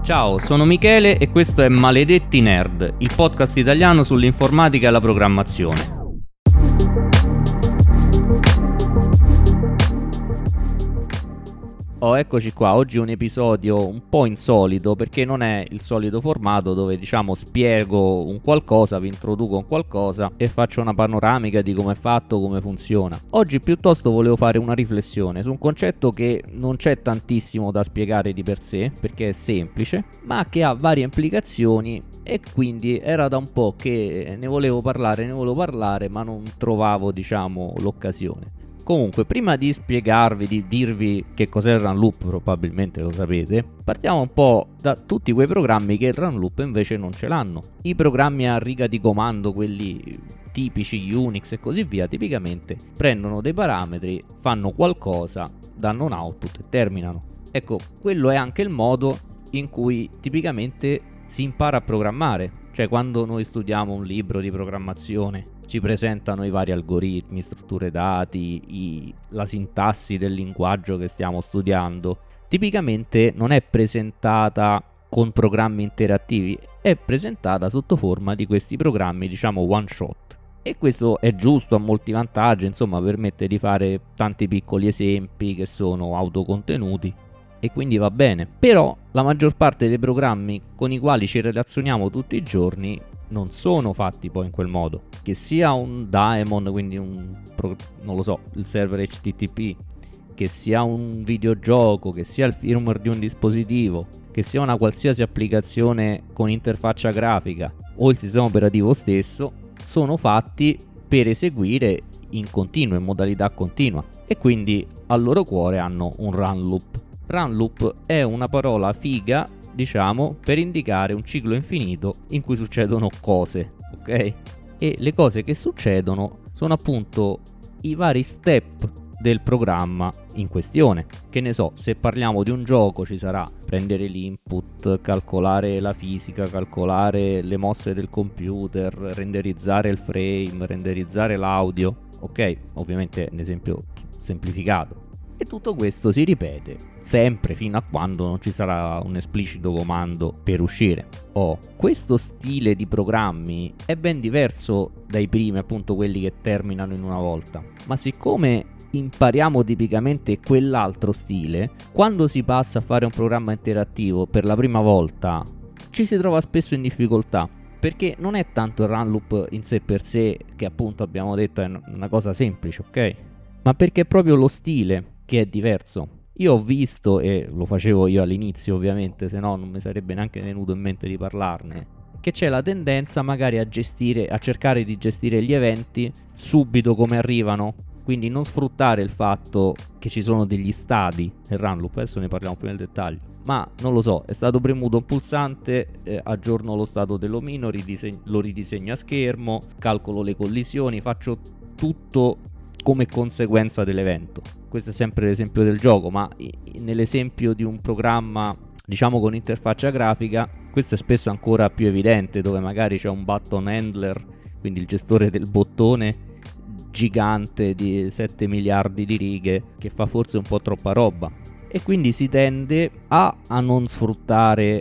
Ciao, sono Michele e questo è Maledetti Nerd, il podcast italiano sull'informatica e la programmazione. Eccoci qua, oggi un episodio un po' insolito perché non è il solito formato dove spiego un qualcosa, vi introduco un qualcosa e faccio una panoramica di come è fatto, come funziona. Oggi piuttosto volevo fare una riflessione su un concetto che non c'è tantissimo da spiegare di per sé perché è semplice, ma che ha varie implicazioni e quindi era da un po' che ne volevo parlare ma non trovavo l'occasione. Comunque, prima di spiegarvi, di dirvi che cos'è il run loop, probabilmente lo sapete, partiamo un po' da tutti quei programmi che il run loop invece non ce l'hanno. I programmi a riga di comando, quelli tipici Unix e così via, tipicamente prendono dei parametri, fanno qualcosa, danno un output e terminano. Ecco, quello è anche il modo in cui tipicamente si impara a programmare. Cioè, quando noi studiamo un libro di programmazione ci presentano i vari algoritmi, strutture dati, la sintassi del linguaggio che stiamo studiando. Tipicamente non è presentata con programmi interattivi, è presentata sotto forma di questi programmi, one shot. E questo è giusto, ha molti vantaggi, permette di fare tanti piccoli esempi che sono autocontenuti e quindi va bene. Però la maggior parte dei programmi con i quali ci relazioniamo tutti i giorni non sono fatti poi in quel modo. Che sia un daemon, quindi il server HTTP, che sia un videogioco, che sia il firmware di un dispositivo, che sia una qualsiasi applicazione con interfaccia grafica o il sistema operativo stesso, sono fatti per eseguire in continuo, in modalità continua, e quindi al loro cuore hanno un run loop. Run loop è una parola figa, per indicare un ciclo infinito in cui succedono cose, ok? E le cose che succedono sono appunto i vari step del programma in questione. Che ne so, se parliamo di un gioco ci sarà prendere l'input, calcolare la fisica, calcolare le mosse del computer, renderizzare il frame, renderizzare l'audio, ok? Ovviamente un esempio semplificato. E tutto questo si ripete sempre fino a quando non ci sarà un esplicito comando per uscire. Questo stile di programmi è ben diverso dai primi, appunto quelli che terminano in una volta. Ma siccome impariamo tipicamente quell'altro stile, quando si passa a fare un programma interattivo per la prima volta ci si trova spesso in difficoltà. Perché non è tanto il run loop in sé per sé, che appunto abbiamo detto è una cosa semplice, ok? Ma perché è proprio lo stile che è diverso. Io ho visto, e lo facevo io all'inizio ovviamente, se no non mi sarebbe neanche venuto in mente di parlarne, che c'è la tendenza magari a cercare di gestire gli eventi subito come arrivano, quindi non sfruttare il fatto che ci sono degli stadi nel run loop. Adesso ne parliamo più nel dettaglio, ma non lo so, è stato premuto un pulsante, aggiorno lo stato dell'omino, lo ridisegno a schermo, calcolo le collisioni, faccio tutto come conseguenza dell'evento. Questo è sempre l'esempio del gioco, ma nell'esempio di un programma con interfaccia grafica questo è spesso ancora più evidente, dove magari c'è un button handler, quindi il gestore del bottone gigante di 7 miliardi di righe che fa forse un po' troppa roba, e quindi si tende a non sfruttare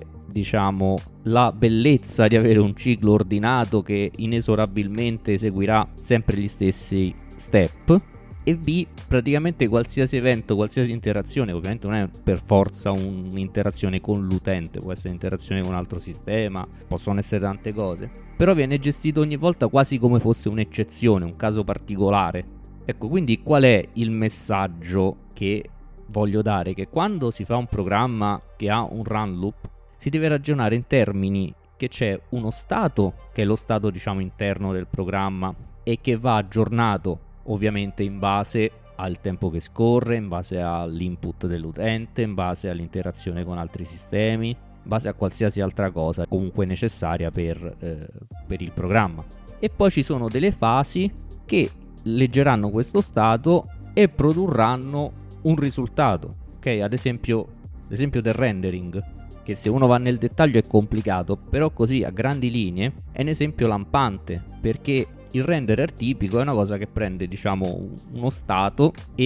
la bellezza di avere un ciclo ordinato che inesorabilmente eseguirà sempre gli stessi step, e B, praticamente qualsiasi evento, qualsiasi interazione, ovviamente non è per forza un'interazione con l'utente, può essere un'interazione con un altro sistema, possono essere tante cose, però viene gestito ogni volta quasi come fosse un'eccezione, un caso particolare. Ecco, quindi qual è il messaggio che voglio dare? Che quando si fa un programma che ha un run loop si deve ragionare in termini che c'è uno stato, che è lo stato interno del programma, e che va aggiornato ovviamente in base al tempo che scorre, in base all'input dell'utente, in base all'interazione con altri sistemi, in base a qualsiasi altra cosa comunque necessaria per il programma. E poi ci sono delle fasi che leggeranno questo stato e produrranno un risultato, ok? Ad esempio l'esempio del rendering, che se uno va nel dettaglio è complicato, però così a grandi linee è un esempio lampante, perché il renderer tipico è una cosa che prende uno stato e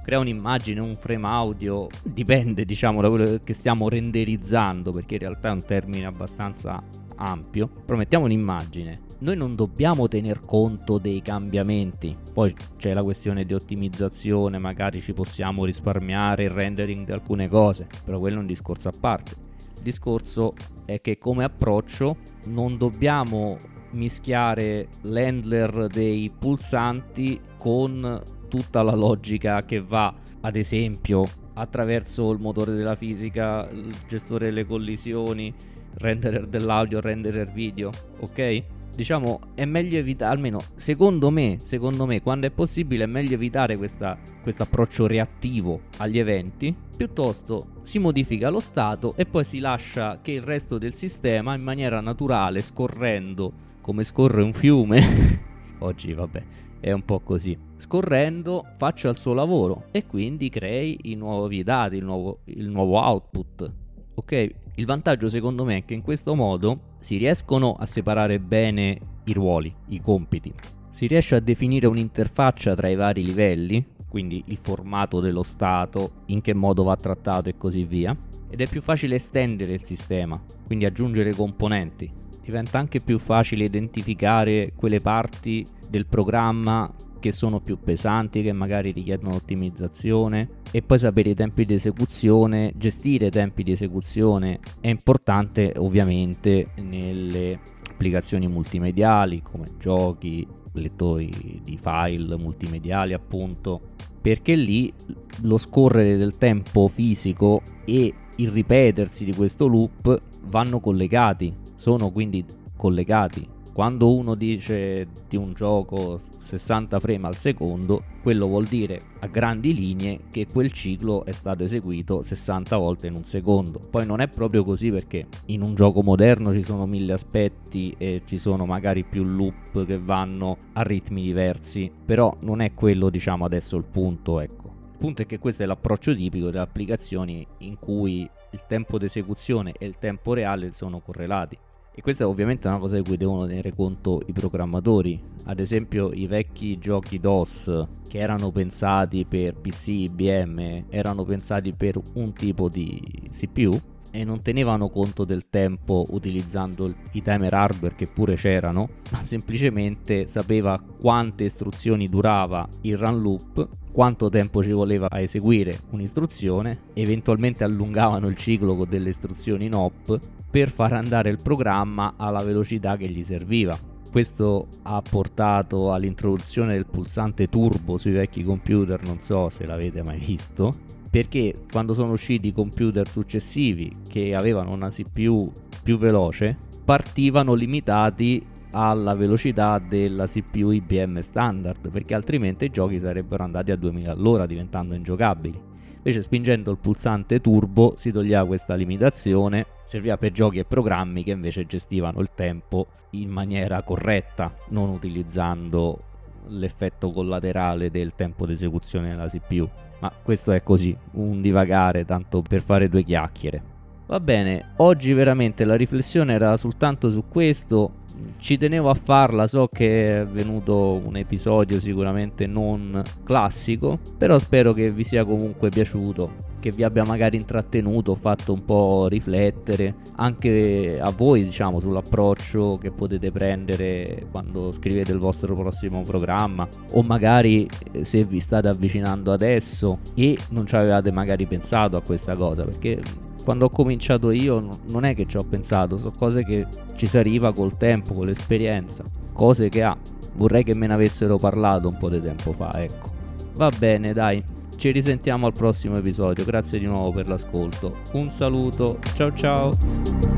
crea un'immagine, un frame audio, dipende diciamo da quello che stiamo renderizzando, perché in realtà è un termine abbastanza ampio, però mettiamo un'immagine. Noi non dobbiamo tener conto dei cambiamenti, poi c'è la questione di ottimizzazione, magari ci possiamo risparmiare il rendering di alcune cose, però quello è un discorso a parte. Il discorso è che come approccio non dobbiamo mischiare l'handler dei pulsanti con tutta la logica che va, ad esempio, attraverso il motore della fisica, il gestore delle collisioni, renderer dell'audio, renderer video, ok? Diciamo è meglio evitare, almeno secondo me quando è possibile è meglio evitare questo approccio reattivo agli eventi, piuttosto si modifica lo stato e poi si lascia che il resto del sistema in maniera naturale, scorrendo come scorre un fiume oggi vabbè è un po' così, scorrendo faccia il suo lavoro e quindi crei i nuovi dati, il nuovo output, ok? Il vantaggio secondo me è che in questo modo si riescono a separare bene i ruoli, i compiti, si riesce a definire un'interfaccia tra i vari livelli, quindi il formato dello stato, in che modo va trattato e così via, ed è più facile estendere il sistema, quindi aggiungere componenti, diventa anche più facile identificare quelle parti del programma che sono più pesanti, che magari richiedono ottimizzazione, e poi sapere i tempi di esecuzione, gestire i tempi di esecuzione è importante ovviamente nelle applicazioni multimediali come giochi, lettori di file multimediali appunto, perché lì lo scorrere del tempo fisico e il ripetersi di questo loop vanno collegati, sono quindi collegati. Quando uno dice di un gioco 60 frame al secondo, quello vuol dire a grandi linee che quel ciclo è stato eseguito 60 volte in un secondo. Poi non è proprio così, perché in un gioco moderno ci sono 1000 aspetti e ci sono magari più loop che vanno a ritmi diversi, però non è quello diciamo adesso il punto, ecco. Il punto è che questo è l'approccio tipico delle applicazioni in cui il tempo di esecuzione e il tempo reale sono correlati. E questa è ovviamente una cosa di cui devono tenere conto i programmatori. Ad esempio i vecchi giochi DOS che erano pensati per PC IBM erano pensati per un tipo di CPU e non tenevano conto del tempo utilizzando i timer hardware che pure c'erano, ma semplicemente sapeva quante istruzioni durava il run loop, quanto tempo ci voleva a eseguire un'istruzione, eventualmente allungavano il ciclo con delle istruzioni NOP per far andare il programma alla velocità che gli serviva. Questo ha portato all'introduzione del pulsante turbo sui vecchi computer, non so se l'avete mai visto, perché quando sono usciti i computer successivi che avevano una CPU più veloce, partivano limitati alla velocità della CPU IBM standard, perché altrimenti i giochi sarebbero andati a 2000 all'ora diventando ingiocabili. Invece spingendo il pulsante turbo si toglieva questa limitazione, serviva per giochi e programmi che invece gestivano il tempo in maniera corretta, non utilizzando l'effetto collaterale del tempo di esecuzione della CPU. Ma questo è così, un divagare tanto per fare due chiacchiere. Va bene, oggi veramente la riflessione era soltanto su questo. Ci tenevo a farla, so che è venuto un episodio sicuramente non classico, però spero che vi sia comunque piaciuto, che vi abbia magari intrattenuto, fatto un po' riflettere anche a voi, diciamo, sull'approccio che potete prendere quando scrivete il vostro prossimo programma, o magari se vi state avvicinando adesso e non ci avevate magari pensato a questa cosa, perché quando ho cominciato io non è che ci ho pensato, sono cose che ci si arriva col tempo, con l'esperienza, cose che vorrei che me ne avessero parlato un po' di tempo fa, ecco. Va bene, dai, ci risentiamo al prossimo episodio, grazie di nuovo per l'ascolto, un saluto, ciao ciao!